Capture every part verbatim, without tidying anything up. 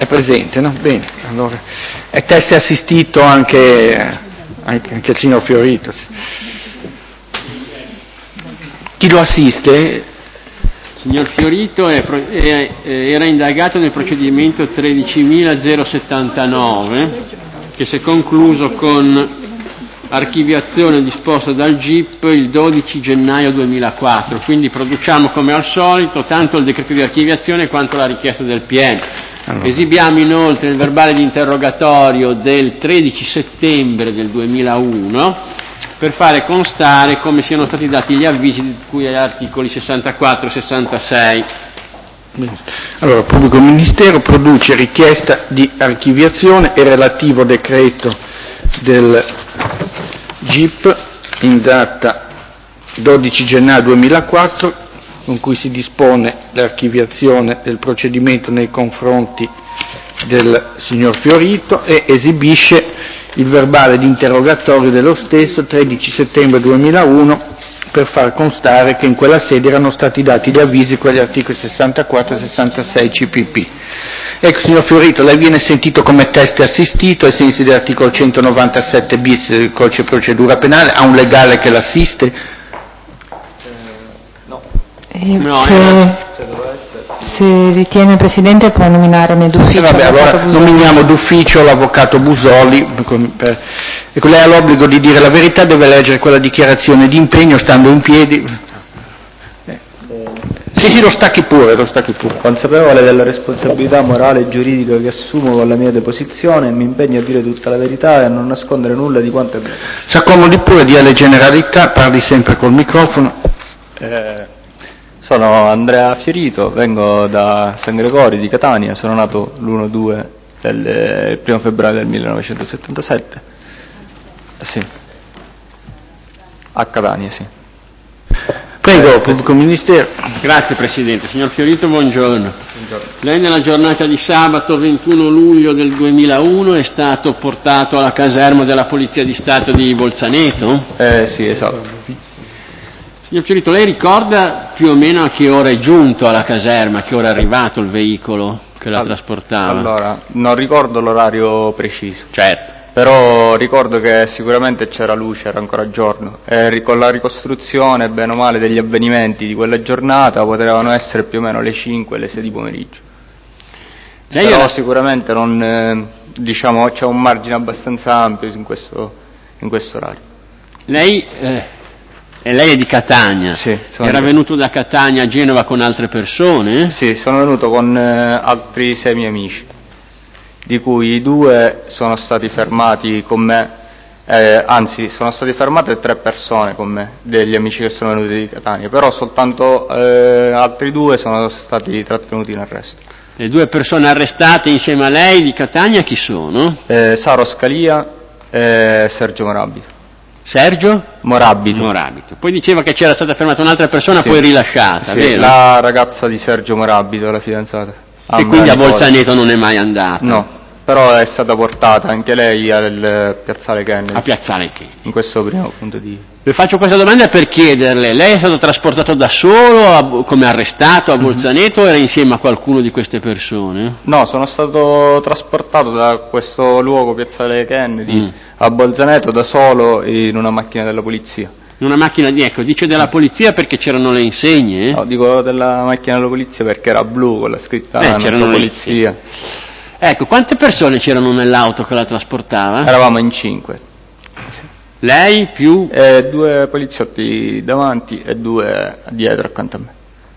è presente, no? Bene, allora è teste assistito anche, anche il signor Fiorito. Chi lo assiste? Signor Fiorito è, è, era indagato nel procedimento tredicimilasettantanove che si è concluso con archiviazione disposta dal G I P il dodici gennaio duemilaquattro, quindi produciamo come al solito tanto il decreto di archiviazione quanto la richiesta del P M. Allora. Esibiamo inoltre il verbale di interrogatorio del tredici settembre del duemilauno per fare constare come siano stati dati gli avvisi di cui agli articoli sessantaquattro e sessantasei. Allora, il Pubblico Ministero produce richiesta di archiviazione e relativo decreto del G I P in data dodici gennaio duemilaquattro, con cui si dispone l'archiviazione del procedimento nei confronti del signor Fiorito e esibisce il verbale di interrogatorio dello stesso tredici settembre duemilauno per far constare che in quella sede erano stati dati gli avvisi con gli articoli sessantaquattro e sessantasei C P P. Ecco, signor Fiorito, lei viene sentito come teste assistito ai sensi dell'articolo centonovantasette bis del codice di procedura penale, ha un legale che l'assiste? Eh, no. Eh, no se, eh. se ritiene Presidente può nominare d'ufficio. Eh vabbè, allora nominiamo d'ufficio l'avvocato Busoli. Per, ecco, lei ha l'obbligo di dire la verità, deve leggere quella dichiarazione di impegno stando in piedi. Eh. Sì, sì, lo stacchi pure, lo stacchi pure. Consapevole della responsabilità morale e giuridica che assumo con la mia deposizione, mi impegno a dire tutta la verità e a non nascondere nulla di quanto è vero. Si accomodi pure, dia le generalità, parli sempre col microfono. Eh, sono Andrea Fiorito, vengo da San Gregorio di Catania, sono nato l'primo due del primo febbraio del millenovecentosettantasette. Sì. A Catania, sì. Prego, Pubblico Ministero. Grazie Presidente. Signor Fiorito, buongiorno. Buongiorno. Lei nella giornata di sabato ventuno luglio del duemilauno è stato portato alla caserma della Polizia di Stato di Bolzaneto? Eh sì, esatto. Signor Fiorito, lei ricorda più o meno a che ora è giunto alla caserma, a che ora è arrivato il veicolo che la All- trasportava? Allora, non ricordo l'orario preciso. Certo. Però ricordo che sicuramente c'era luce, era ancora giorno, e con la ricostruzione, bene o male, degli avvenimenti di quella giornata potevano essere più o meno le cinque, le sei di pomeriggio. Lei Però era... sicuramente non, eh, diciamo, c'è un margine abbastanza ampio in questo, in questo orario. Lei, eh, e lei è di Catania? Sì. Era di... venuto da Catania a Genova con altre persone? Sì, sono venuto con eh, altri sei miei amici, di cui due sono stati fermati con me, eh, anzi sono stati fermate tre persone con me, degli amici che sono venuti di Catania, però soltanto eh, altri due sono stati trattenuti in arresto. Le due persone arrestate insieme a lei di Catania chi sono? Eh, Saro Scalia e Sergio Morabito. Sergio? Morabito. Morabito. Poi diceva che c'era stata fermata un'altra persona, sì. Poi rilasciata, sì, vero? La ragazza di Sergio Morabito, la fidanzata. E quindi a Bolzaneto non è mai andata? No, però è stata portata anche lei al Piazzale Kennedy. A Piazzale Kennedy. In questo primo punto di... Le faccio questa domanda per chiederle, lei è stato trasportato da solo, a, come arrestato a Bolzaneto, mm-hmm. o era insieme a qualcuno di queste persone? No, sono stato trasportato da questo luogo, Piazzale Kennedy, mm. a Bolzaneto da solo in una macchina della polizia. Una macchina di, ecco, dice della polizia perché c'erano le insegne? Eh? No, dico della macchina della polizia perché era blu con la scritta eh, c'erano le polizia. Ecco, quante persone c'erano nell'auto che la trasportava? Eravamo in cinque. Sì. Lei più? Eh, due poliziotti davanti e due dietro accanto a me.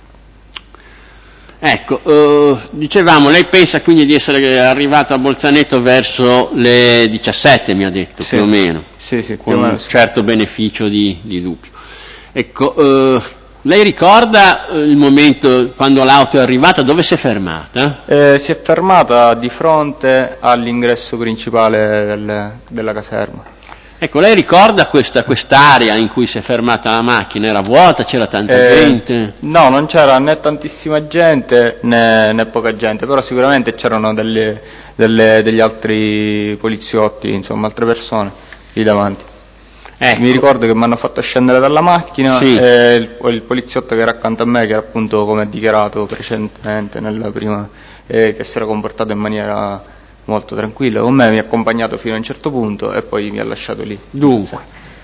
Ecco, uh, dicevamo, lei pensa quindi di essere arrivato a Bolzaneto verso le diciassette, mi ha detto, sì. più o meno. Sì, sì, con meno, un sì. certo beneficio di, di dubbio. Ecco, uh, lei ricorda uh, il momento quando l'auto è arrivata, dove si è fermata? Eh, si è fermata di fronte all'ingresso principale del, della caserma. Ecco, lei ricorda questa quest'area in cui si è fermata la macchina? Era vuota, c'era tanta eh, gente? No, non c'era né tantissima gente né, né poca gente, però sicuramente c'erano delle, delle, degli altri poliziotti, insomma, altre persone lì davanti. Ecco. Mi ricordo che mi hanno fatto scendere dalla macchina sì. e il, il poliziotto che era accanto a me, che era appunto come dichiarato precedentemente nella prima eh, che si era comportato in maniera molto tranquilla con me, mi ha accompagnato fino a un certo punto e poi mi ha lasciato lì. Dunque,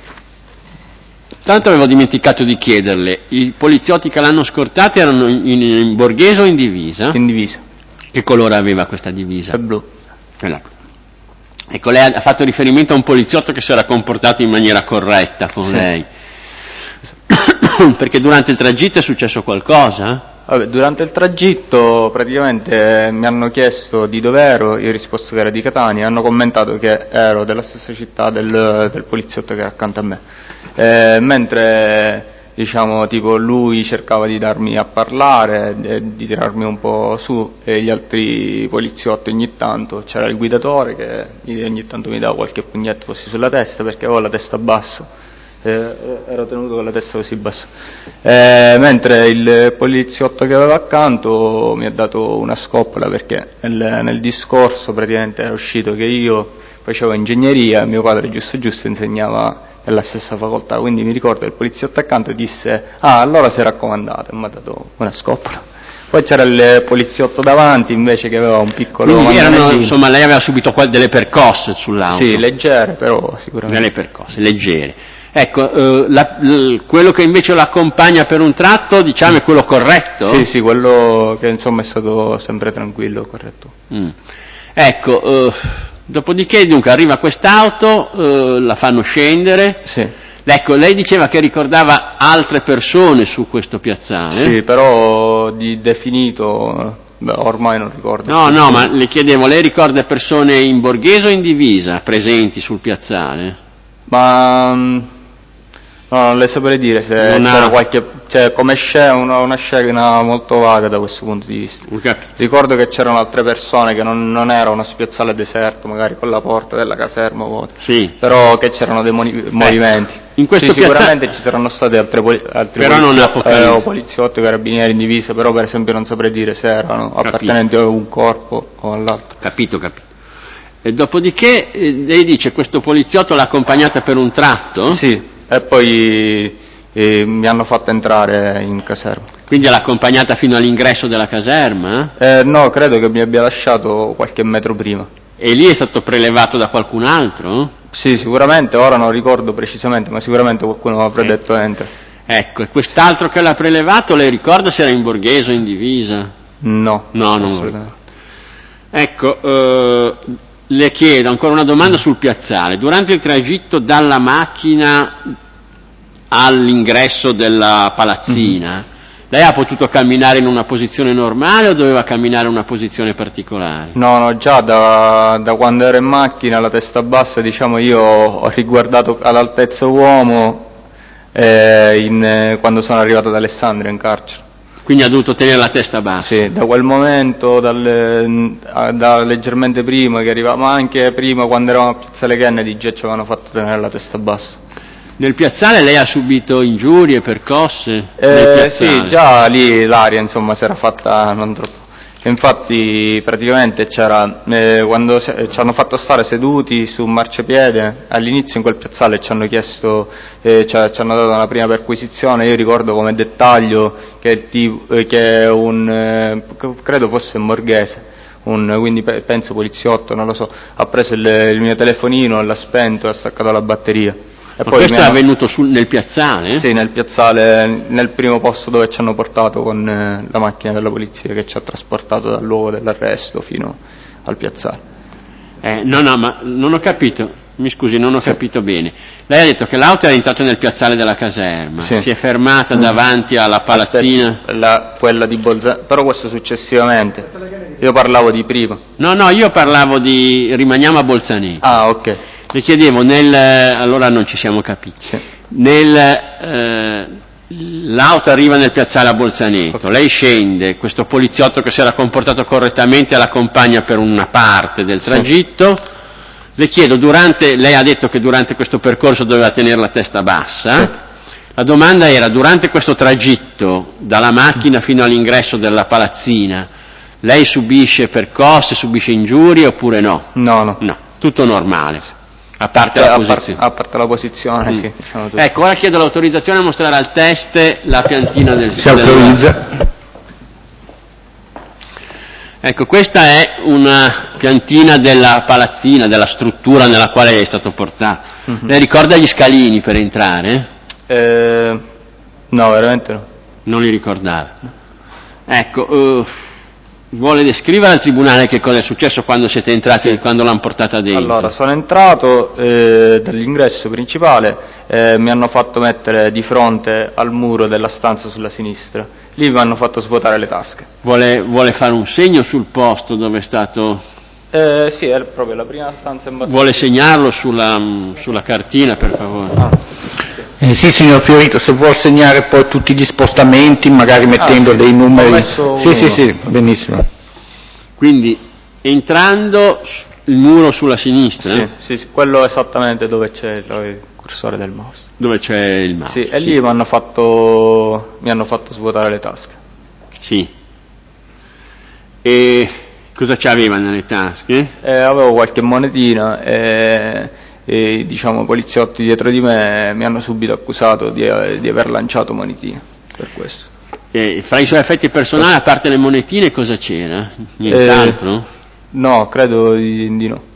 tanto avevo dimenticato di chiederle, i poliziotti che l'hanno scortata erano in, in, in borghese o in divisa? In divisa. Che colore aveva questa divisa? È blu. È la blu. Ecco, lei ha fatto riferimento a un poliziotto che si era comportato in maniera corretta con sì. lei. Perché durante il tragitto è successo qualcosa? Vabbè, durante il tragitto praticamente mi hanno chiesto di dove ero, io ho risposto che era di Catania, hanno commentato che ero della stessa città del, del poliziotto che era accanto a me. Eh, mentre diciamo tipo lui cercava di darmi a parlare, eh, di tirarmi un po' su, e gli altri poliziotti ogni tanto, c'era il guidatore che ogni tanto mi dava qualche pugnetto così sulla testa perché avevo la testa bassa. Eh, ero tenuto con la testa così bassa, eh, mentre il poliziotto che aveva accanto mi ha dato una scoppola perché nel, nel discorso praticamente era uscito che io facevo ingegneria e mio padre giusto giusto insegnava nella stessa facoltà, quindi mi ricordo che il poliziotto accanto disse ah allora si è raccomandato e mi ha dato una scoppola. Poi c'era il poliziotto davanti invece che aveva un piccolo quindi erano, insomma lei aveva subito delle percosse sull'auto? Sì, leggere però sicuramente. Delle percosse, leggere. Ecco, eh, la, l, quello che invece l'accompagna per un tratto, diciamo, è quello corretto? Sì, sì, quello che insomma è stato sempre tranquillo, corretto. Mm. Ecco, eh, dopodiché dunque arriva quest'auto, eh, la fanno scendere. Sì. Ecco, lei diceva che ricordava altre persone su questo piazzale. Sì, però di definito, beh, ormai non ricordo. No, no, ma le chiedevo, lei ricorda persone in borghese o in divisa presenti sul piazzale? Ma no, non le saprei dire se non c'era ha... qualche, cioè come scena, una, una scena molto vaga da questo punto di vista. Ricordo che c'erano altre persone che non, non era uno spiazzale deserto, magari con la porta della caserma vuota, sì. Però che c'erano dei moni- movimenti. In questo sì, sicuramente piazza... ci saranno state altre, poli- altri però poliziotti, non eh, o poliziotti, carabinieri in divisa, però per esempio non saprei dire se erano capito. Appartenenti a un corpo o all'altro. Capito, capito. E dopodiché eh, lei dice questo poliziotto l'ha accompagnata per un tratto? Sì, e poi eh, mi hanno fatto entrare in caserma. Quindi l'ha accompagnata fino all'ingresso della caserma? Eh, no, credo che mi abbia lasciato qualche metro prima. E lì è stato prelevato da qualcun altro? Sì, sicuramente, ora non ricordo precisamente, ma sicuramente qualcuno avrà ecco. detto entra. Ecco, e quest'altro che l'ha prelevato, lei ricorda se era in borghese o in divisa? No. No, non lo ricordo. Ecco, eh, le chiedo ancora una domanda sul piazzale. Durante il tragitto dalla macchina all'ingresso della palazzina, mm-hmm. lei ha potuto camminare in una posizione normale o doveva camminare in una posizione particolare? No, no, già da, da quando ero in macchina, la testa bassa, diciamo, io ho riguardato all'altezza uomo eh, in, quando sono arrivato ad Alessandria in carcere. Quindi ha dovuto tenere la testa bassa? Sì, da quel momento, dal, da leggermente prima che arrivava, ma anche prima quando eravamo a Piazzale Kennedy già ci avevano fatto tenere la testa bassa. Nel piazzale lei ha subito ingiurie, percosse? Eh, sì, già lì l'aria insomma si era fatta non troppo. Infatti praticamente c'era, eh, quando se, ci hanno fatto stare seduti su un marciapiede, all'inizio in quel piazzale ci hanno chiesto, eh, ci, ci hanno dato una prima perquisizione, io ricordo come dettaglio che, il tipo, eh, che un, eh, credo fosse un borghese, un, quindi pe- penso poliziotto, non lo so, ha preso il, il mio telefonino, l'ha spento e ha staccato la batteria. E Ma poi questo hanno... è avvenuto sul, nel piazzale? Sì, nel piazzale, nel primo posto dove ci hanno portato con eh, la macchina della polizia che ci ha trasportato dal luogo dell'arresto fino al piazzale. Eh, no, no, ma non ho capito, mi scusi, non ho sì. capito bene. Lei ha detto che l'auto è entrata nel piazzale della caserma, sì. si è fermata mm. davanti alla palazzina. Aspetta, la, quella di Bolzano, però questo successivamente. Io parlavo di prima. No, no, io parlavo di rimaniamo a Bolzaneto. Ah, ok. Le chiedevo, nel, allora non ci siamo capiti, sì. nel, eh, l'auto arriva nel piazzale a Bolzaneto, okay. lei scende, questo poliziotto che si era comportato correttamente l'accompagna per una parte del tragitto, sì. le chiedo, durante, lei ha detto che durante questo percorso doveva tenere la testa bassa, sì. la domanda era, durante questo tragitto dalla macchina fino all'ingresso della palazzina, lei subisce percosse, subisce ingiurie oppure no? No, no. No, tutto normale. A parte eh, la a posizione. Par- a parte la posizione, mm. sì. Diciamo ecco, ora chiedo l'autorizzazione a mostrare al teste la piantina del... Si autorizza. Ecco, questa è una piantina della palazzina, della struttura nella quale è stato portato. Mm-hmm. Lei ricorda gli scalini per entrare? Eh, no, veramente no. Non li ricordava. Ecco, uh, vuole descrivere al Tribunale che cosa è successo quando siete entrati, sì. quando l'hanno portata dentro? Allora, sono entrato eh, dall'ingresso principale, eh, mi hanno fatto mettere di fronte al muro della stanza sulla sinistra, lì mi hanno fatto svuotare le tasche. Vuole, vuole fare un segno sul posto dove è stato? Eh, sì, è proprio la prima stanza in basso. Vuole segnarlo sulla, sulla cartina, per favore? Ah. Eh, sì, signor Fiorito, se vuol segnare poi tutti gli spostamenti, magari mettendo ah, sì. dei numeri. Ho messo sì, sì, sì, benissimo. Quindi, entrando il muro sulla sinistra? Sì, sì, sì, quello esattamente dove c'è il cursore del mouse. Dove c'è il mouse? Sì, e sì. lì mi hanno fatto, mi hanno fatto svuotare le tasche. Sì. E cosa c'aveva nelle tasche? Eh, avevo qualche monetina e, e diciamo i poliziotti dietro di me mi hanno subito accusato di, di aver lanciato monetine per questo. E fra i suoi effetti personali, a parte le monetine, cosa c'era? Nient'altro? Eh, no, credo di, di no.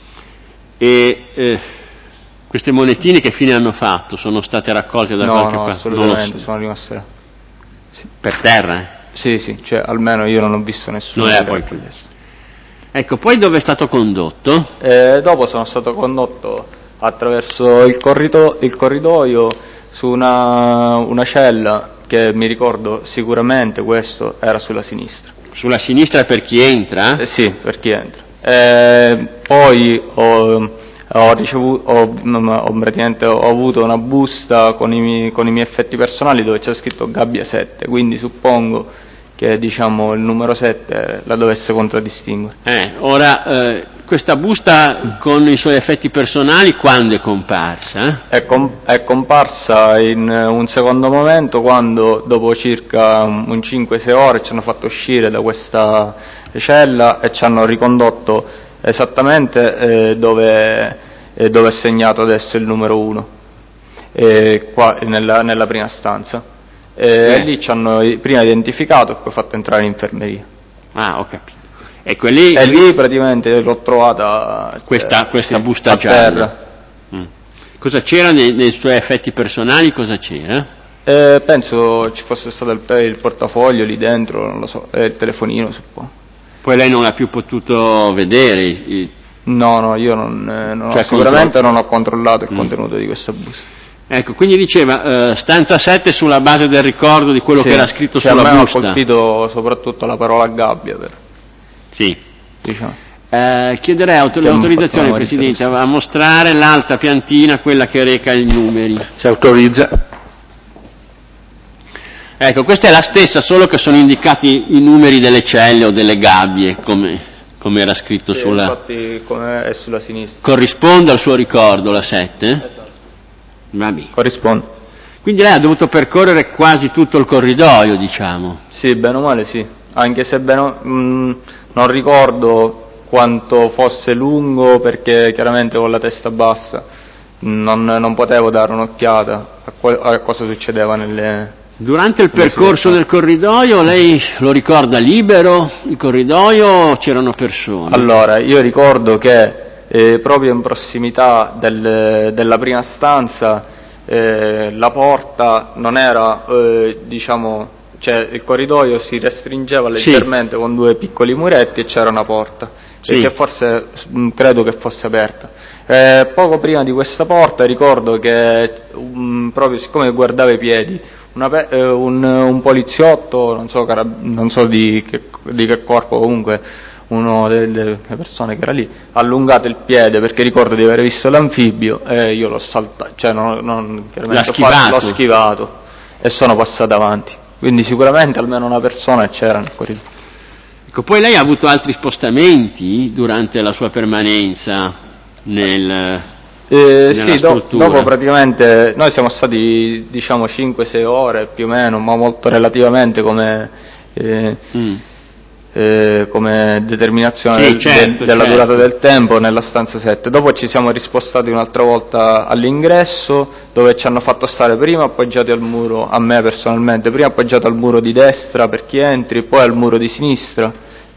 E eh, queste monetine che fine hanno fatto? Sono state raccolte da no, qualche no, parte? Assolutamente, so. sono rimaste là. Sì. Per terra? Eh? Sì, sì, cioè almeno io non ho visto nessuno. Non è poi più. Ecco, poi dove è stato condotto? Eh, dopo sono stato condotto attraverso il, corrido- il corridoio su una, una cella che mi ricordo sicuramente questo era sulla sinistra. Sulla sinistra per chi entra? Eh, sì, per chi entra. Eh, poi ho, ho, ricevuto, ho, ho, praticamente ho avuto una busta con i, miei, con i miei effetti personali dove c'è scritto Gabbia sette, quindi suppongo che diciamo il numero sette la dovesse contraddistinguere. Eh, ora, eh, questa busta con i suoi effetti personali quando è comparsa? È, com- è comparsa in un secondo momento quando dopo circa un cinque sei ore ci hanno fatto uscire da questa cella e ci hanno ricondotto esattamente eh, dove, eh, dove è segnato adesso il numero uno, eh, qua nella, nella prima stanza. E eh. lì ci hanno prima identificato e poi fatto entrare in infermeria. Ah, ho capito. Ecco, lì, e lì praticamente l'ho trovata questa, eh, questa sì, busta a gialla. Terra. Mm. Cosa c'era nei, nei suoi effetti personali? Cosa c'era? Eh, penso ci fosse stato il, il portafoglio lì dentro, non lo so, e il telefonino suppongo. Poi lei non ha più potuto vedere? Il... No, no, io non, eh, non cioè ho, sicuramente controllo. non ho controllato il mm. contenuto di questa busta. Ecco, quindi diceva, eh, stanza sette sulla base del ricordo di quello sì, che era scritto cioè sulla a me busta. Ha colpito soprattutto la parola gabbia. Per... Sì. Diciamo. Eh, chiederei autor- l'autorizzazione, Presidente, a mostrare l'alta piantina, quella che reca i numeri. Si autorizza. Ecco, questa è la stessa, solo che sono indicati i numeri delle celle o delle gabbie, come, come era scritto sì, sulla... infatti come è sulla sinistra. Corrisponde al suo ricordo la sette? Esatto. Va bene. Corrisponde. Quindi lei ha dovuto percorrere quasi tutto il corridoio, diciamo. Sì, bene o male sì, anche se bene, mh, non ricordo quanto fosse lungo perché chiaramente con la testa bassa non, non potevo dare un'occhiata a, que- a cosa succedeva nelle... Durante il percorso del corridoio lei lo ricorda libero, il corridoio, o c'erano persone? Allora, io ricordo che eh, proprio in prossimità del, della prima stanza eh, la porta non era, eh, diciamo, cioè il corridoio si restringeva leggermente sì. con due piccoli muretti e c'era una porta, sì. che forse mh, credo che fosse aperta. Eh, poco prima di questa porta ricordo che um, proprio siccome guardavo i piedi, Una pe- eh, un, un poliziotto, non so, carab- non so di, che, di che corpo, comunque una delle persone che era lì, ha allungato il piede perché ricordo di aver visto l'anfibio e io l'ho saltato, cioè non, non, L'ha schivato. l'ho schivato e sono passato avanti. Quindi sicuramente almeno una persona c'era nel corridoio. Ecco, poi lei ha avuto altri spostamenti durante la sua permanenza nel... Eh, sì, do, dopo praticamente noi siamo stati diciamo cinque sei ore più o meno, ma molto relativamente come, eh, mm. eh, come determinazione sì, del, certo, del, della certo. durata del tempo nella stanza sette. Dopo ci siamo rispostati un'altra volta all'ingresso dove ci hanno fatto stare prima appoggiati al muro, a me personalmente, prima appoggiato al muro di destra per chi entri, poi al muro di sinistra,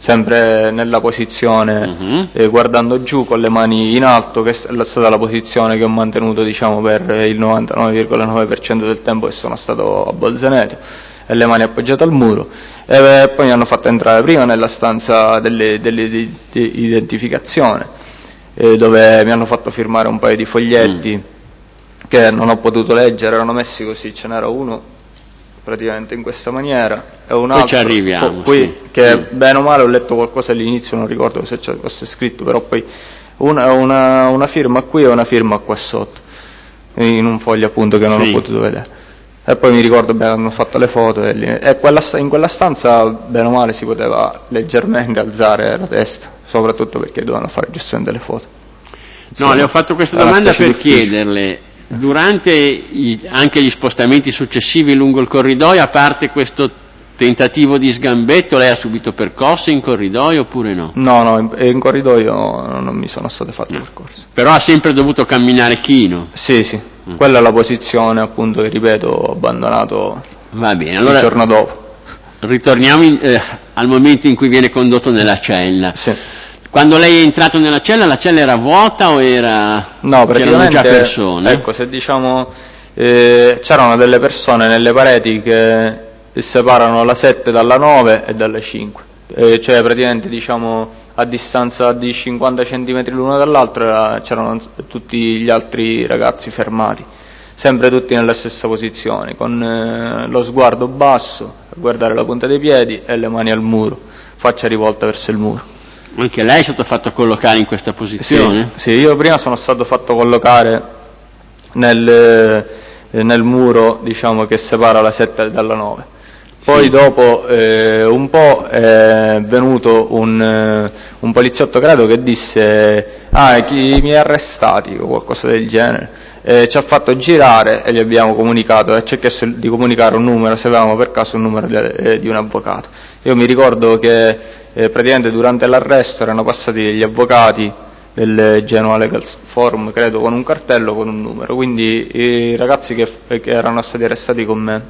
sempre nella posizione uh-huh. eh, guardando giù con le mani in alto, che è stata la posizione che ho mantenuto diciamo per il novantanove virgola nove per cento del tempo che sono stato a Bolzaneto, e le mani appoggiate al muro, e poi mi hanno fatto entrare prima nella stanza dell'identificazione eh, dove mi hanno fatto firmare un paio di foglietti mm. che non ho potuto leggere, erano messi così, ce n'era uno praticamente in questa maniera e un poi altro ci arriviamo, qui sì. che mm. bene o male ho letto qualcosa all'inizio, non ricordo se c'è fosse scritto, però poi una, una, una firma qui e una firma qua sotto in un foglio appunto che non sì. ho potuto vedere. E poi mi ricordo, beh, hanno fatto le foto e, lì, e quella, in quella stanza bene o male si poteva leggermente alzare la testa, soprattutto perché dovevano fare giustamente le foto. Insomma, no, le ho fatto questa domanda per chiederle, durante i, anche gli spostamenti successivi lungo il corridoio, a parte questo tentativo di sgambetto, lei ha subito percosse in corridoio oppure no? No, no, in, in corridoio non mi sono state fatte no. percorse. Però ha sempre dovuto camminare chino? Sì, sì. Mm. Quella è la posizione appunto che ripeto ho abbandonato Va bene, allora, il giorno dopo. Ritorniamo in, eh, al momento in cui viene condotto nella cella. Sì. Quando lei è entrato nella cella, la cella era vuota o era no, c'erano già persone? Ecco, se diciamo eh, c'erano delle persone nelle pareti che separano la sette dalla nove e dalle cinque, eh, cioè praticamente diciamo a distanza di cinquanta centimetri l'uno dall'altro c'erano tutti gli altri ragazzi fermati, sempre tutti nella stessa posizione, con eh, lo sguardo basso, a guardare la punta dei piedi e le mani al muro, faccia rivolta verso il muro. Anche lei è stato fatto collocare in questa posizione? Sì, sì, io prima sono stato fatto collocare nel, eh, nel muro diciamo che separa la sette dalla nove. Poi sì. dopo eh, un po' è venuto un, eh, un poliziotto credo che disse ah chi mi ha arrestati o qualcosa del genere, eh, ci ha fatto girare e gli abbiamo comunicato e ci ha chiesto di comunicare un numero se avevamo per caso un numero di, eh, di un avvocato. Io mi ricordo che eh, praticamente durante l'arresto erano passati degli avvocati del Genoa Legal Forum credo con un cartello con un numero, quindi i ragazzi che, che erano stati arrestati con me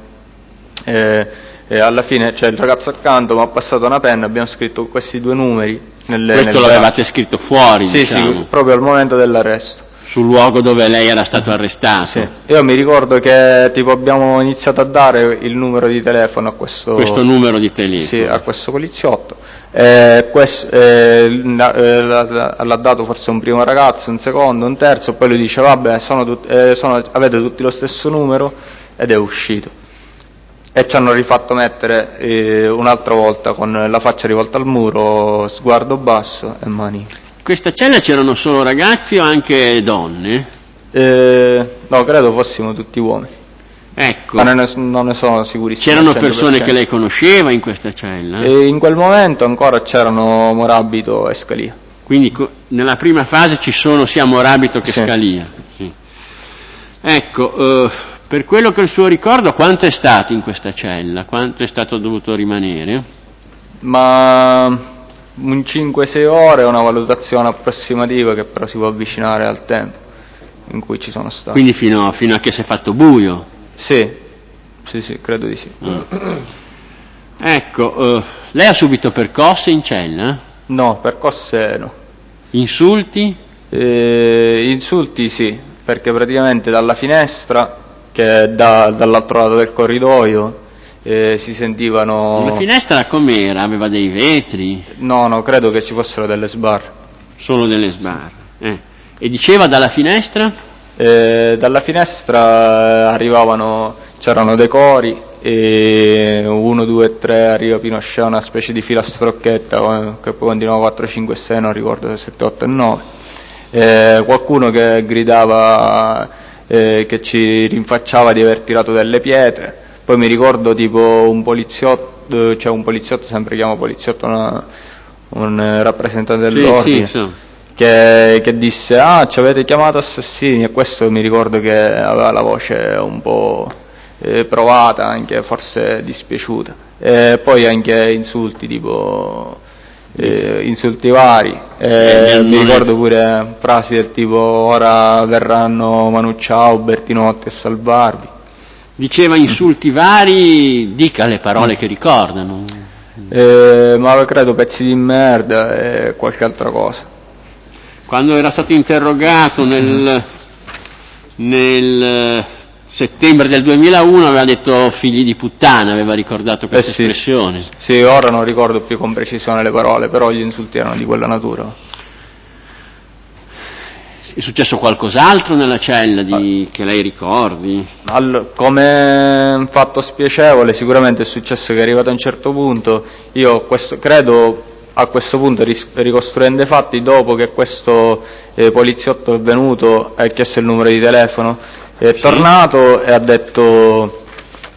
eh, e alla fine c'è cioè, il ragazzo accanto mi ha passato una penna, abbiamo scritto questi due numeri nelle, questo nelle l'avevate braccia. Scritto fuori sì diciamo. sì proprio al momento dell'arresto sul luogo dove lei era stato arrestato. Sì. Io mi ricordo che tipo abbiamo iniziato a dare il numero di telefono a questo questo numero di telefono sì, a questo poliziotto eh, questo, eh, l'ha, l'ha dato forse un primo ragazzo, un secondo, un terzo, poi lui dice vabbè sono tut- eh, sono, avete tutti lo stesso numero ed è uscito. E ci hanno rifatto mettere eh, un'altra volta con la faccia rivolta al muro, sguardo basso e mani. In questa cella c'erano solo ragazzi o anche donne? Eh, no, credo fossimo tutti uomini. Ecco. Ma non ne, non ne sono sicurissimo. C'erano persone che lei conosceva in questa cella? E in quel momento ancora c'erano Morabito e Scalia. Quindi co- nella prima fase ci sono sia Morabito che sì. Scalia. Sì. Ecco, uh, per quello che è il suo ricordo, quanto è stato in questa cella? Quanto è stato dovuto rimanere? Ma un cinque sei ore è una valutazione approssimativa che però si può avvicinare al tempo in cui ci sono stato. Quindi fino, fino a che si è fatto buio? Sì, sì, sì, credo di sì. Mm. Ecco, uh, lei ha subito percosse in cella? No, percosse no. Insulti? Eh, insulti sì, perché praticamente dalla finestra che è da, dall'altro lato del corridoio eh, si sentivano... La finestra com'era? Aveva dei vetri? No, no, credo che ci fossero delle sbarre. Solo delle sbarre. Eh. E diceva dalla finestra? Eh, dalla finestra arrivavano, c'erano dei cori, e uno, due, tre, arriva fino a scena una specie di filastrocchetta che poi continuava quattro, cinque, sei, non ricordo se sette, otto e nove. Eh, qualcuno che gridava, eh, che ci rinfacciava di aver tirato delle pietre. Poi mi ricordo tipo un poliziotto, cioè un poliziotto, sempre chiamo poliziotto, una, un rappresentante dell'ordine. Sì, sì, sì. Che, che disse ah ci avete chiamato assassini, e questo mi ricordo che aveva la voce un po' eh, provata, anche forse dispiaciuta, e poi anche insulti tipo eh, insulti vari, e mi ricordo pure frasi del tipo ora verranno Manu Ciao, Bertinotti a salvarvi. Diceva insulti vari, dica le parole che ricordano. eh, ma credo pezzi di merda e qualche altra cosa. Quando era stato interrogato nel, nel settembre del duemilauno aveva detto figli di puttana, aveva ricordato questa eh sì. espressione. Sì, ora non ricordo più con precisione le parole, però gli insulti erano di quella natura. È successo qualcos'altro nella cella di, che lei ricordi? All, come fatto spiacevole sicuramente è successo che è arrivato a un certo punto, io questo, credo a questo punto ris, ricostruendo i fatti, dopo che questo eh, poliziotto è venuto e ha chiesto il numero di telefono, è sì. tornato e ha detto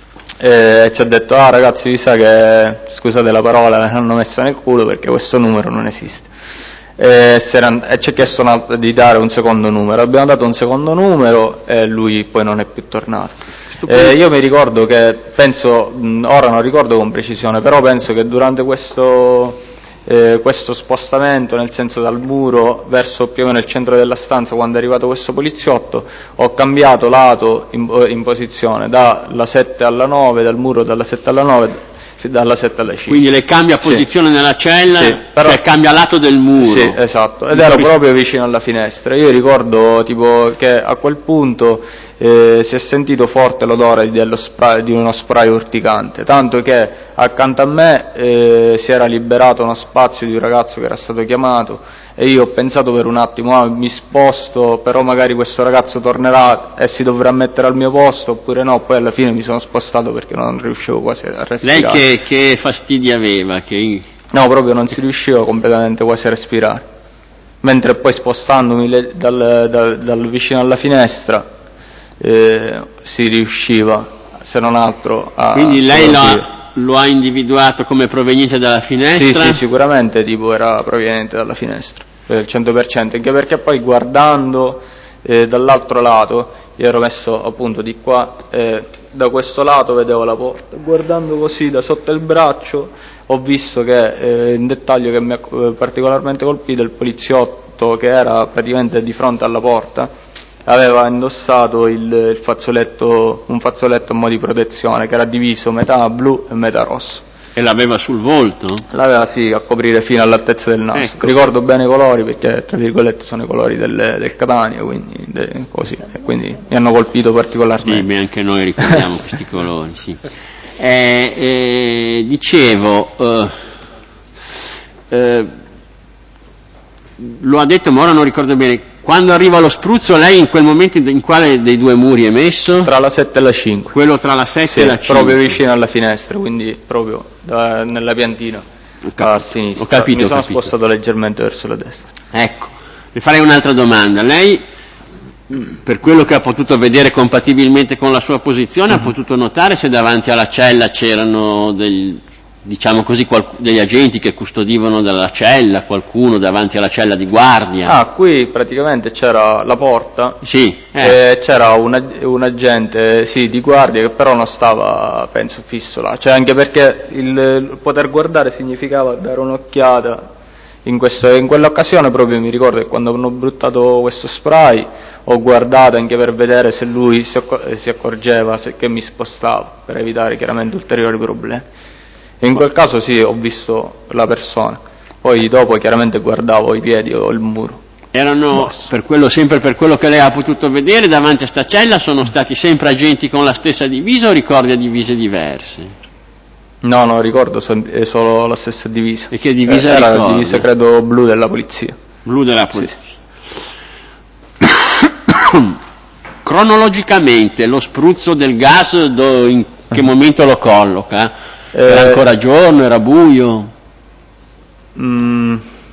eh, ci ha detto ah ragazzi vi sa che, scusate la parola, me l'hanno messa nel culo perché questo numero non esiste. E, e ci ha chiesto una, di dare un secondo numero, abbiamo dato un secondo numero e lui poi non è più tornato. Eh, io mi ricordo che, penso, mh, ora non ricordo con precisione, però penso che durante questo, eh, questo spostamento, nel senso dal muro verso più o meno il centro della stanza, quando è arrivato questo poliziotto, ho cambiato lato in, in posizione, dalla sette alla nove, dal muro dalla sette alla nove, dalla sette alla cinque. Quindi le cambia posizione sì. nella cella, sì, però, cioè cambia lato del muro. Sì, esatto, ed ero proprio vicino alla finestra. Io ricordo tipo che a quel punto eh, si è sentito forte l'odore dello spray, di uno spray urticante, tanto che accanto a me eh, si era liberato uno spazio di un ragazzo che era stato chiamato e io ho pensato per un attimo, ah, mi sposto, però magari questo ragazzo tornerà e si dovrà mettere al mio posto, oppure no, poi alla fine mi sono spostato perché non riuscivo quasi a respirare. Lei che, che fastidi aveva? Che... No, proprio non si riusciva completamente quasi a respirare, mentre poi spostandomi le, dal, dal, dal vicino alla finestra eh, si riusciva, se non altro, a... Quindi lei lo, lo ha individuato come proveniente dalla finestra? Sì, sì, sicuramente tipo era proveniente dalla finestra, per il cento per cento, anche perché poi guardando eh, dall'altro lato, io ero messo appunto di qua, eh, da questo lato vedevo la porta, guardando così da sotto il braccio ho visto che eh, un dettaglio che mi ha eh, particolarmente colpito, il poliziotto che era praticamente di fronte alla porta aveva indossato il, il fazzoletto, un fazzoletto a mo' di protezione che era diviso metà blu e metà rosso. E l'aveva sul volto? L'aveva sì, a coprire fino all'altezza del naso. Ecco. Ricordo bene i colori perché tra virgolette sono i colori del, del Catania, quindi, de, così, e quindi mi hanno colpito particolarmente. Sì, beh, anche noi ricordiamo questi colori, sì. Eh, eh, dicevo, eh, eh, lo ha detto ma ora non ricordo bene, quando arriva lo spruzzo lei in quel momento in quale dei due muri è messo? Tra la sette e la cinque. Quello tra la sette sì, e la cinque? Proprio vicino alla finestra, quindi proprio da, nella piantina a sinistra. Ho capito, mi sono ho capito. spostato leggermente verso la destra. Ecco, le farei un'altra domanda. Lei, per quello che ha potuto vedere compatibilmente con la sua posizione, mm-hmm. ha potuto notare se davanti alla cella c'erano degli, diciamo così, qual- degli agenti che custodivano dalla cella, qualcuno davanti alla cella di guardia? Ah, qui praticamente c'era la porta, sì, eh. e c'era un, un agente sì, di guardia che però non stava, penso, fisso là, cioè anche perché il, il poter guardare significava dare un'occhiata. In, questo, in quell'occasione proprio mi ricordo che quando hanno buttato questo spray ho guardato anche per vedere se lui si, accor- si accorgeva se, che mi spostavo, per evitare chiaramente ulteriori problemi. E in quel caso sì, ho visto la persona, poi dopo chiaramente guardavo i piedi o il muro. Erano, per quello, sempre per quello che lei ha potuto vedere, davanti a sta cella sono stati sempre agenti con la stessa divisa o ricorda divise diverse? No, no, ricordo solo la stessa divisa. E che divisa eh, era ricorda? la divisa, credo, blu della polizia. Blu della polizia. Sì. Cronologicamente lo spruzzo del gas do, in che momento lo colloca? Era eh, ancora giorno, era buio? Mm,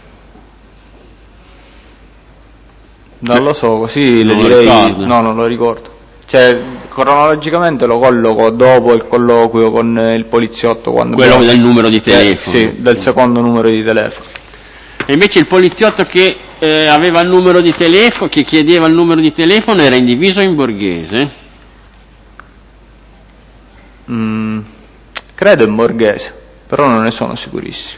non lo so, così non le lo direi ricordo. No, non lo ricordo. Cioè, cronologicamente lo colloco dopo il colloquio con il poliziotto, quando quello abbiamo... del numero di telefono. Eh, sì, del secondo numero di telefono. E invece il poliziotto che eh, aveva il numero di telefono, che chiedeva il numero di telefono, era in diviso o in borghese? Mm, credo in borghese, però non ne sono sicurissimo.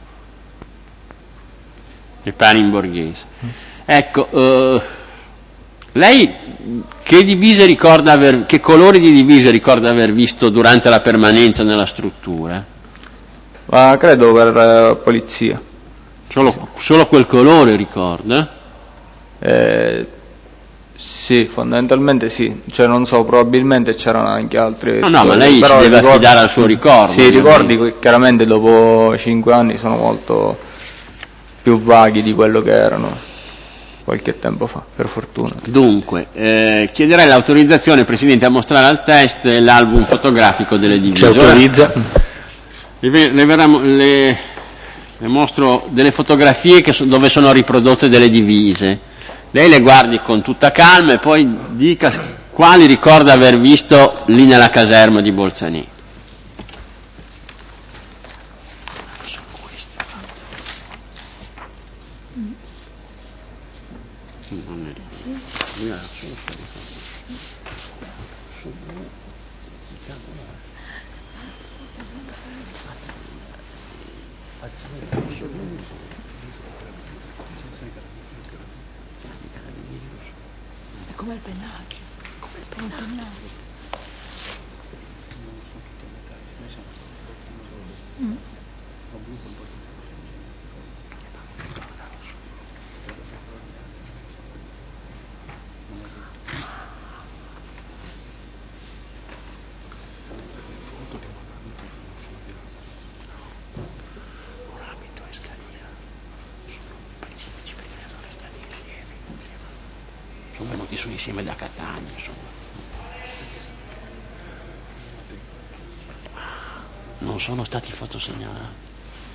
Mi pare in borghese. Ecco, eh, lei che divise ricorda aver, che colori di divise ricorda aver visto durante la permanenza nella struttura? Ma credo per eh, polizia. Solo, solo quel colore ricorda? Eh, sì, fondamentalmente sì, cioè non so, probabilmente c'erano anche altri. No, no, ma lei si però deve ricordi, affidare al suo ricordo. Sì, i ricordi che chiaramente dopo cinque anni sono molto più vaghi di quello che erano qualche tempo fa, per fortuna. Dunque, eh, chiederei l'autorizzazione, Presidente, a mostrare al test l'album fotografico delle divise. Ci autorizza? Le, le, verrà- le, le mostro delle fotografie che so, dove sono riprodotte delle divise. Lei le guardi con tutta calma e poi dica quali ricorda aver visto lì nella caserma di Bolzaneto. Come il pennaggio, come il pennaggio. Mm. Sono venuti su insieme da Catania, insomma. Non sono stati fotosegnalati.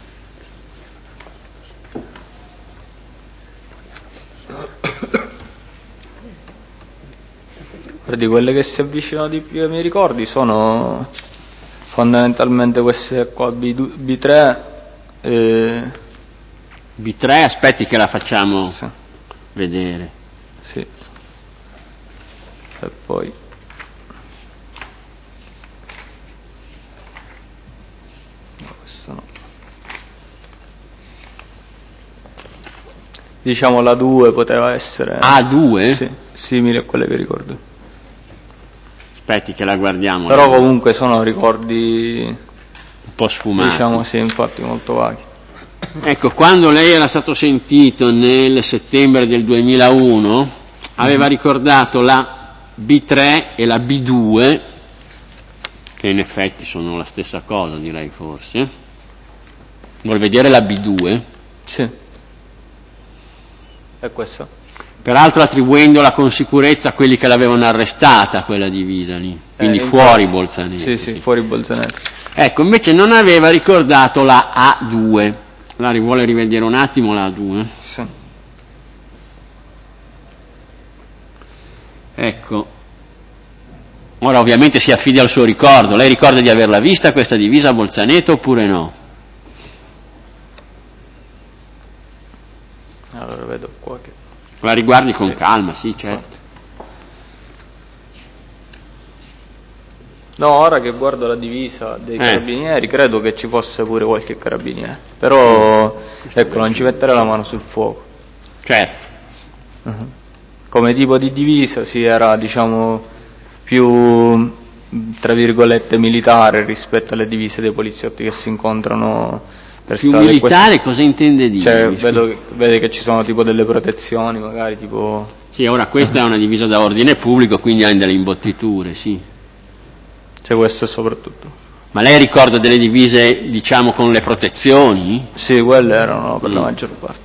Di quelle che si avvicinano di più ai miei ricordi sono fondamentalmente queste qua, B tre. Eh... B tre, aspetti che la facciamo sì. vedere. Sì. E poi no, questo no. Diciamo la due poteva essere A due? Sì, simile a quelle che ricordo. Aspetti che la guardiamo. Però comunque sono ricordi un po' sfumati. Diciamo sì, infatti molto vaghi. Ecco, quando lei era stato sentito nel settembre del duemilauno, aveva mm-hmm. ricordato la B tre e la B due, che in effetti sono la stessa cosa, direi forse. Vuol vedere la B due? Sì. E questo? Peraltro attribuendola con sicurezza a quelli che l'avevano arrestata, quella divisa lì, quindi eh, fuori Bolzaneto. Sì, sì, fuori Bolzaneto. Ecco, invece non aveva ricordato la A due. La vuole rivedere un attimo la A due? Sì. Ecco. Ora ovviamente si affida al suo ricordo. Lei ricorda di averla vista questa divisa a Bolzaneto oppure no? Allora vedo qua che... La riguardi con sì. calma, sì, certo. No, ora che guardo la divisa dei eh. carabinieri credo che ci fosse pure qualche carabiniere, però mm. ecco, non ci metterei la mano sul fuoco. Certo. Uh-huh. Come tipo di divisa si sì, era diciamo più tra virgolette militare rispetto alle divise dei poliziotti che si incontrano per più strada. Militare queste... cosa intende dire? Cioè, vedo, vede che ci sono tipo delle protezioni magari tipo... Sì, ora questa uh-huh. è una divisa da ordine pubblico, quindi ha delle imbottiture, sì. C'è questo soprattutto. Ma lei ricorda delle divise, diciamo, con le protezioni? Sì, quelle erano per mm. la maggior parte.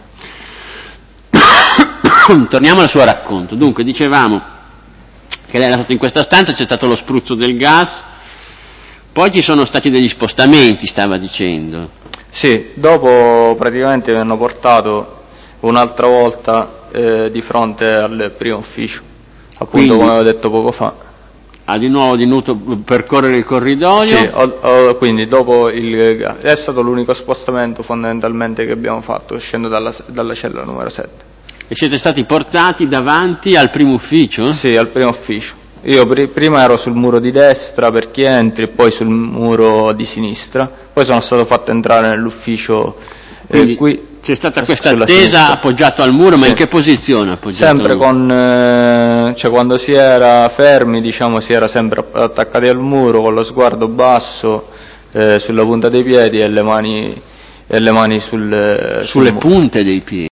Torniamo al suo racconto. Dunque, dicevamo che lei era stato in questa stanza, c'è stato lo spruzzo del gas, poi ci sono stati degli spostamenti, stava dicendo. Sì, dopo praticamente mi hanno portato un'altra volta eh, di fronte al primo ufficio, appunto Quindi, come avevo detto poco fa. Ha di nuovo venuto percorrere il corridoio? Sì, ho, ho, quindi dopo il è stato l'unico spostamento fondamentalmente che abbiamo fatto, uscendo dalla, dalla cella numero sette. E siete stati portati davanti al primo ufficio? Sì, al primo ufficio. Io pr- prima ero sul muro di destra per chi entri, poi sul muro di sinistra, poi sono stato fatto entrare nell'ufficio eh, qui. C'è stata questa attesa appoggiato al muro, sì. Ma in che posizione appoggiato? Sempre con, eh, cioè quando si era fermi, diciamo, si era sempre attaccati al muro con lo sguardo basso, eh, sulla punta dei piedi e le mani, e le mani sul, Sulle sul punte dei piedi.